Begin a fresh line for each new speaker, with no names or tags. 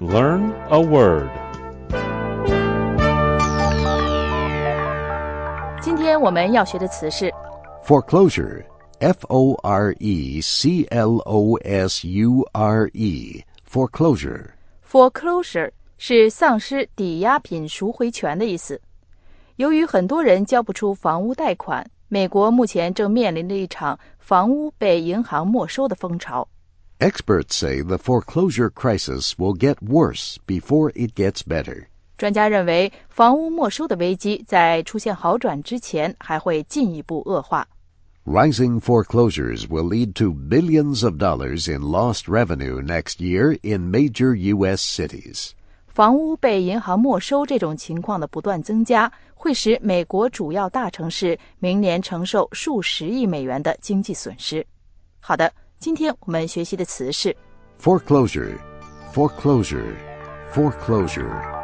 Learn a word.
今天我们要学的词是
Foreclosure, F-O-R-E-C-L-O-S-U-R-E, foreclosure.
foreclosure 是丧失抵押品赎回权的意思。由于很多人交不出房屋贷款，美国目前正面临着一场房屋被银行没收的风潮。
Experts say the foreclosure crisis will get worse before it gets better.
专家认为，房屋没收的危机在出现好转之前还会进一步恶化。
Rising foreclosures will lead to billions of dollars in lost revenue next year in major U.S. cities.
房屋被银行没收这种情况的不断增加，会使美国主要大城市明年承受数十亿美元的经济损失。好的，今天我们学习的词是
Foreclosure, foreclosure, foreclosure.